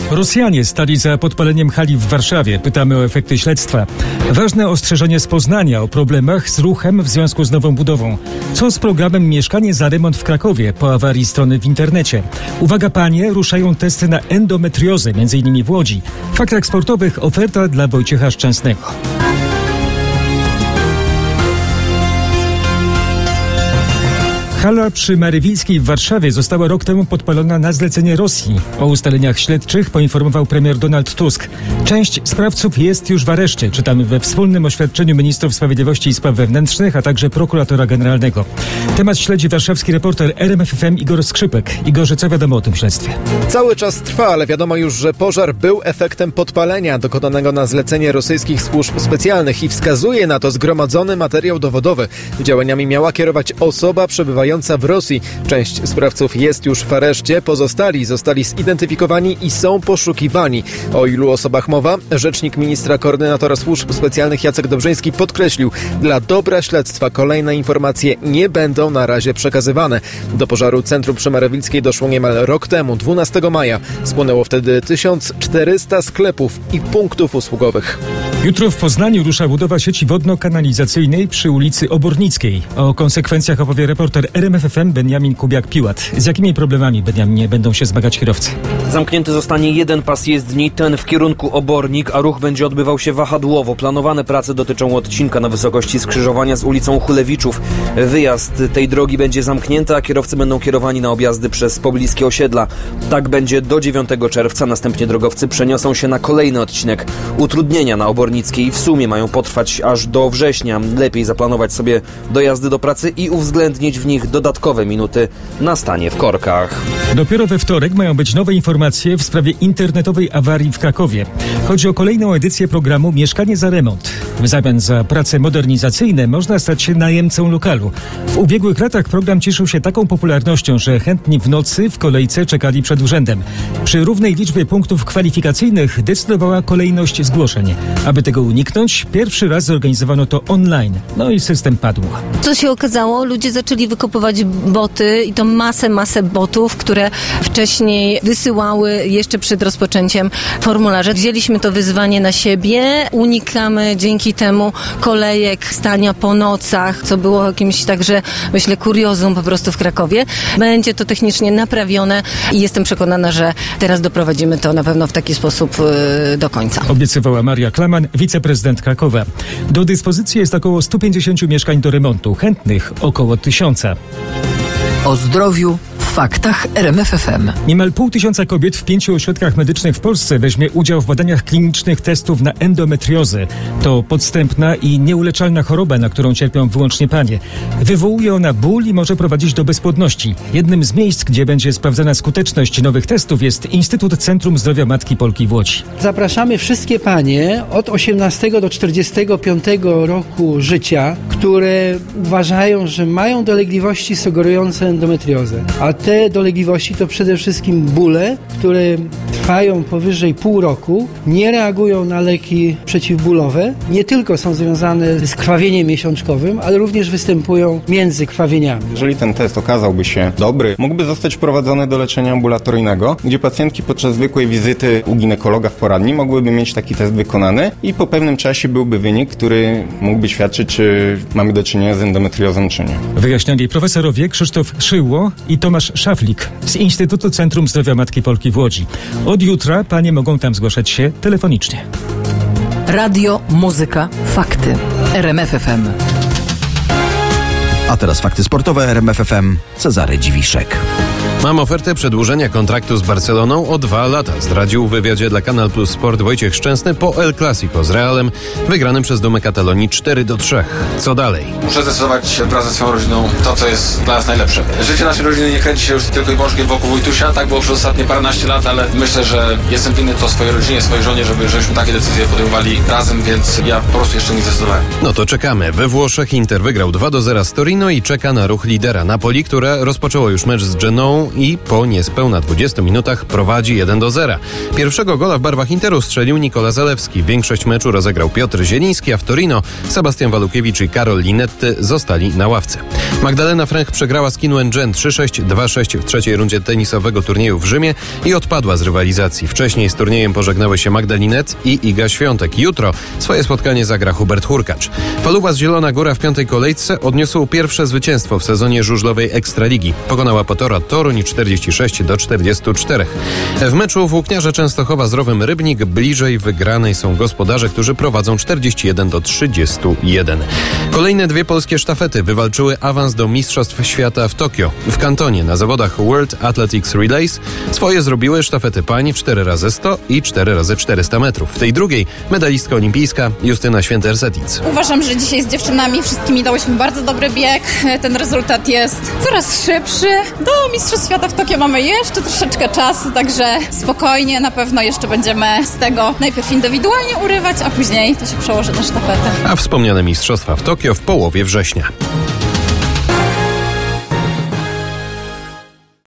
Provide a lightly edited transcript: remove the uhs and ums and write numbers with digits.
Rosjanie stali za podpaleniem hali w Warszawie. Pytamy o efekty śledztwa. Ważne ostrzeżenie z Poznania o problemach z ruchem w związku z nową budową. Co z programem Mieszkanie za remont w Krakowie po awarii strony w internecie? Uwaga panie, ruszają testy na endometriozę, m.in. w Łodzi. W faktach sportowych oferta dla Wojciecha Szczęsnego. Hala przy Marywilskiej w Warszawie została rok temu podpalona na zlecenie Rosji. O ustaleniach śledczych poinformował premier Donald Tusk. Część sprawców jest już w areszcie. Czytamy we wspólnym oświadczeniu ministrów sprawiedliwości i spraw wewnętrznych, a także prokuratora generalnego. Temat śledzi warszawski reporter RMFFM Igor Skrzypek. Igorze, co wiadomo o tym śledztwie? Cały czas trwa, ale wiadomo już, że pożar był efektem podpalenia dokonanego na zlecenie rosyjskich służb specjalnych i wskazuje na to zgromadzony materiał dowodowy. Działaniami miała kierować osoba przebywająca w Rosji. Część sprawców jest już w areszcie, pozostali zostali zidentyfikowani i są poszukiwani. O ilu osobach mowa? Rzecznik ministra koordynatora służb specjalnych Jacek Dobrzyński podkreślił, dla dobra śledztwa kolejne informacje nie będą na razie przekazywane. Do pożaru centrum przy Marywilskiej doszło niemal rok temu, 12 maja. Spłonęło wtedy 1400 sklepów i punktów usługowych. Jutro w Poznaniu rusza budowa sieci wodno-kanalizacyjnej przy ulicy Obornickiej. O konsekwencjach opowie reporter RMFFM Benjamin Kubiak-Piłat. Z jakimi problemami, Benjaminie, będą się zmagać kierowcy? Zamknięty zostanie jeden pas jezdni, ten w kierunku Obornik, a ruch będzie odbywał się wahadłowo. Planowane prace dotyczą odcinka na wysokości skrzyżowania z ulicą Chulewiczów. Wyjazd tej drogi będzie zamknięty, a kierowcy będą kierowani na objazdy przez pobliskie osiedla. Tak będzie do 9 czerwca. Następnie drogowcy przeniosą się na kolejny odcinek. Utrudnienia na Obornickiej w sumie mają potrwać aż do września. Lepiej zaplanować sobie dojazdy do pracy i uwzględnić w nich dodatkowe minuty na stanie w korkach. Dopiero we wtorek mają być nowe informacje w sprawie internetowej awarii w Krakowie. Chodzi o kolejną edycję programu Mieszkanie za remont. W zamian za prace modernizacyjne można stać się najemcą lokalu. W ubiegłych latach program cieszył się taką popularnością, że chętni w nocy w kolejce czekali przed urzędem. Przy równej liczbie punktów kwalifikacyjnych decydowała kolejność zgłoszeń. Aby tego uniknąć, pierwszy raz zorganizowano to online. No i system padł. Co się okazało? Ludzie zaczęli wykupywać boty i to masę botów, które wcześniej wysyłały jeszcze przed rozpoczęciem formularza. Wzięliśmy to wyzwanie na siebie, unikamy dzięki temu kolejek, stania po nocach, co było jakimś także, myślę, kuriozum po prostu w Krakowie. Będzie to technicznie naprawione i jestem przekonana, że teraz doprowadzimy to na pewno w taki sposób do końca. Obiecywała Maria Klaman, wiceprezydent Krakowa. Do dyspozycji jest około 150 mieszkań do remontu, chętnych około 1000. O zdrowiu w faktach RMFFM. Niemal 500 kobiet w 5 ośrodkach medycznych w Polsce weźmie udział w badaniach klinicznych testów na endometriozę. To podstępna i nieuleczalna choroba, na którą cierpią wyłącznie panie. Wywołuje ona ból i może prowadzić do bezpłodności. Jednym z miejsc, gdzie będzie sprawdzana skuteczność nowych testów, jest Instytut Centrum Zdrowia Matki Polki w Łodzi. Zapraszamy wszystkie panie od 18 do 45 roku życia, które uważają, że mają dolegliwości sugerujące endometriozę. A te dolegliwości to przede wszystkim bóle, które trwają powyżej pół roku, nie reagują na leki przeciwbólowe, nie tylko są związane z krwawieniem miesiączkowym, ale również występują między krwawieniami. Jeżeli ten test okazałby się dobry, mógłby zostać wprowadzony do leczenia ambulatoryjnego, gdzie pacjentki podczas zwykłej wizyty u ginekologa w poradni mogłyby mieć taki test wykonany i po pewnym czasie byłby wynik, który mógłby świadczyć, czy mamy do czynienia z endometriozą, czy nie. Wyjaśniali profesorowie Krzysztof Szyło i Tomasz Szaflik z Instytutu Centrum Zdrowia Matki Polki w Łodzi. Od jutra panie mogą tam zgłaszać się telefonicznie. Radio, muzyka, fakty. RMFFM. A teraz fakty sportowe RMFFM. Cezary Dziwiszek. Mam ofertę przedłużenia kontraktu z Barceloną o 2 lata. Zdradził w wywiadzie dla Kanal Plus Sport Wojciech Szczęsny po El Clasico z Realem, wygranym przez Dumę Katalonii 4-3. Co dalej? Muszę zdecydować wraz ze swoją rodziną to, co jest dla nas najlepsze. Życie naszej rodziny nie kręci się już tylko i wyłącznie wokół Wojtusia. Tak było przez ostatnie paręnaście lat, ale myślę, że jestem winny to swojej rodzinie, swojej żonie, żebyśmy takie decyzje podejmowali razem, więc ja po prostu jeszcze nie zdecydowałem. No to czekamy. We Włoszech Inter wygrał 2-0 z Torino i czeka na ruch lidera Napoli, które Benfica rozpoczęło już mecz z Genoą i po niespełna 20 minutach prowadzi 1-0. Pierwszego gola w barwach Interu strzelił Nikola Zalewski. Większość meczu rozegrał Piotr Zieliński, a w Torino Sebastian Walukiewicz i Karol Linetty zostali na ławce. Magdalena Fręch przegrała z Qinwen 3-6, 2-6 w trzeciej rundzie tenisowego turnieju w Rzymie i odpadła z rywalizacji. Wcześniej z turniejem pożegnały się Magda Linet i Iga Świątek. Jutro swoje spotkanie zagra Hubert Hurkacz. Paluba z Zielona Góra w piątej kolejce odniosło pierwsze zwycięstwo w sezonie żużlowej Ekstraligi. Pokonała Potora Toruń 46-44. W meczu Włókniarze Częstochowa z Rowem Rybnik bliżej wygranej są gospodarze, którzy prowadzą 41-31. Kolejne dwie polskie sztafety wywalczyły awans do Mistrzostw Świata w Tokio. W Kantonie na zawodach World Athletics Relays swoje zrobiły sztafety pań 4x100 i 4x400 metrów. W tej drugiej medalistka olimpijska Justyna Święter-Setic. Uważam, że dzisiaj z dziewczynami wszystkimi dałyśmy bardzo dobry bieg. Ten rezultat jest coraz szybszy. Do Mistrzostw Świata w Tokio mamy jeszcze troszeczkę czasu, także spokojnie, na pewno jeszcze będziemy z tego najpierw indywidualnie urywać, a później to się przełoży na sztafetę. A wspomniane Mistrzostwa w Tokio w połowie września.